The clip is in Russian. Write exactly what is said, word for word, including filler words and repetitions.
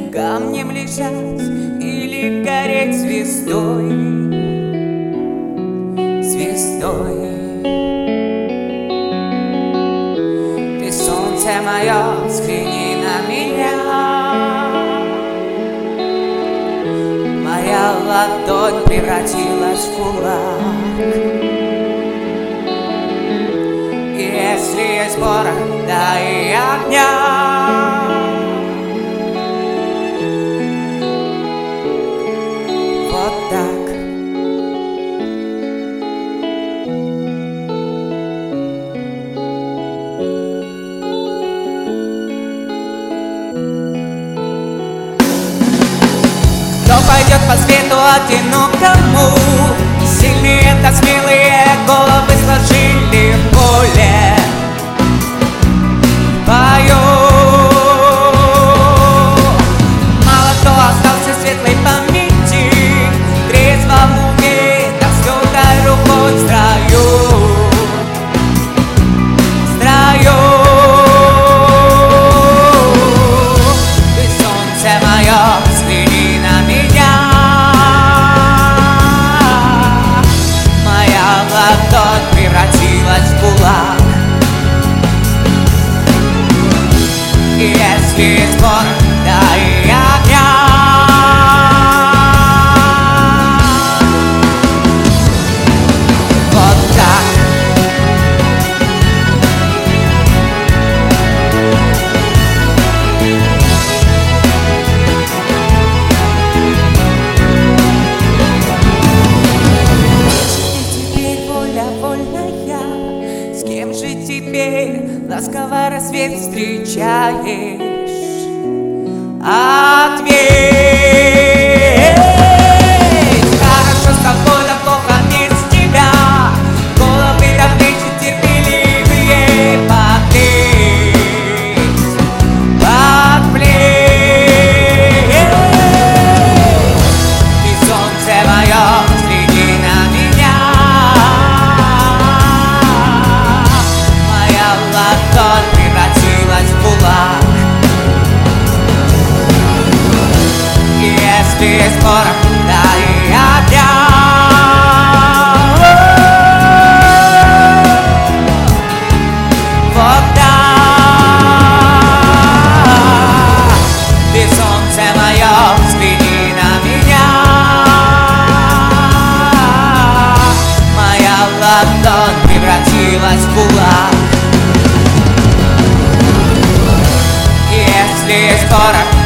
камнем лежать или гореть звездой, звездой. Ты, солнце мое, взгляни на меня. Моя ладонь превратилась в кулак. И если есть порох, дай огня. Вот так. Кто пойдет по свету одинокому? Сильные, это смелые, головы сложили в поле. Пою. Мало кто остался светлой памяти, в трезвом уме, да с твердой рукой в строю, в строю. Ты, солнце мое, взгляни на меня. Моя ладонь превратилась в кулак. И если скоро, дай огня. Вот так. Теперь воля вольная, с кем же теперь ласково рассвет встречаешь? Ответь. Хорошо с тобой, да плохо без тебя. Головы да плечи терпеливые подплыть, подплыть. Ты, солнце мое, взгляни на меня. Моя ладонь превратилась в кулак. Если скоро, дай огня. Вот так. Ты, солнце мое, взгляни на меня. Моя ладонь превратилась в кулак. Если скоро,